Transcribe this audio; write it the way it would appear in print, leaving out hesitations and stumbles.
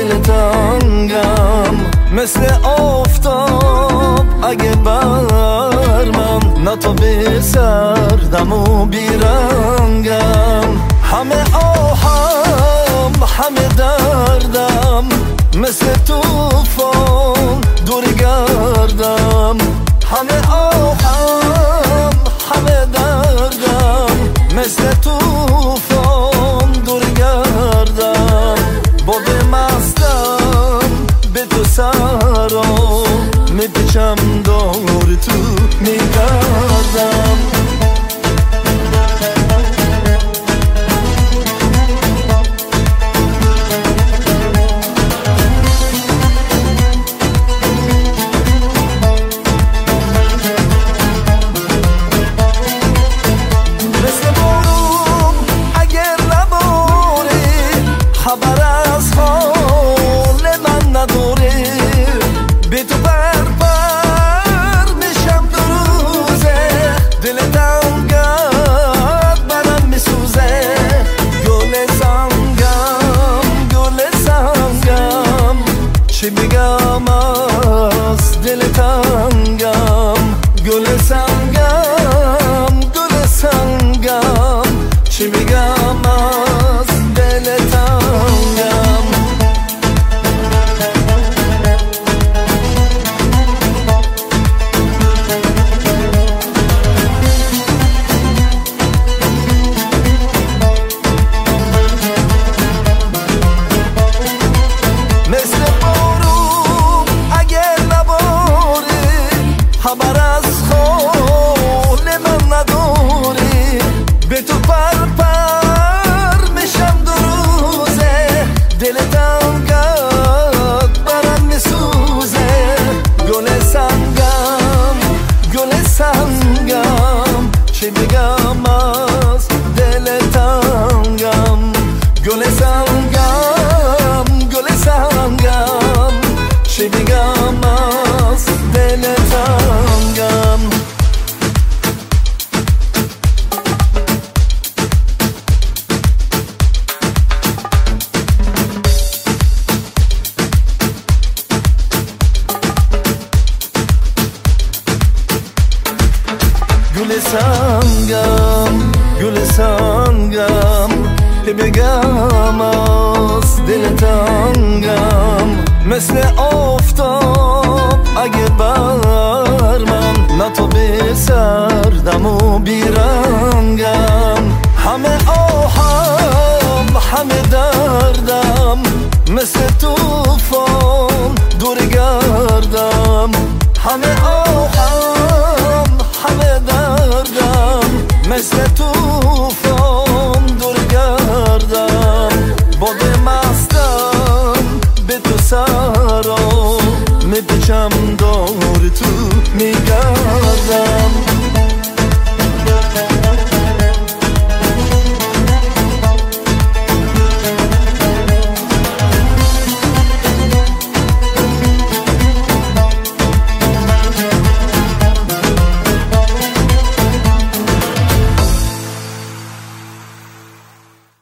دل تنگم مثل آفتاب اگه بر من نه تو بی سردم و بیرنگم همه آهم همه دردم مثل توفان دور گردم همه آهم همه دردم مثل توفان دور گردم با به مستم به تو سرا میپیچم دور تو میگردم چی بگم از دل تنگم گل سنگم گل سنگم چی بگم از دل تنگم خبر از خون من نداری به تو پر پر میشم دو روزه دل تنگت برم میسوزه گل سنگم گل سنگم چی بگم از دل تنگم گل سنگم گل سنگم چی بگم از دل تنگم گل سنگم گل سنگم که بگم از دل تنگم مثل آفتاب اگه بر من نه تو بی سردم و بیرنگم همه آهم همه دردم مثل توفان دور گردم همه آهم همه دردم مثل توفان دور گردم با به مستم به تو سرا میپیچم دور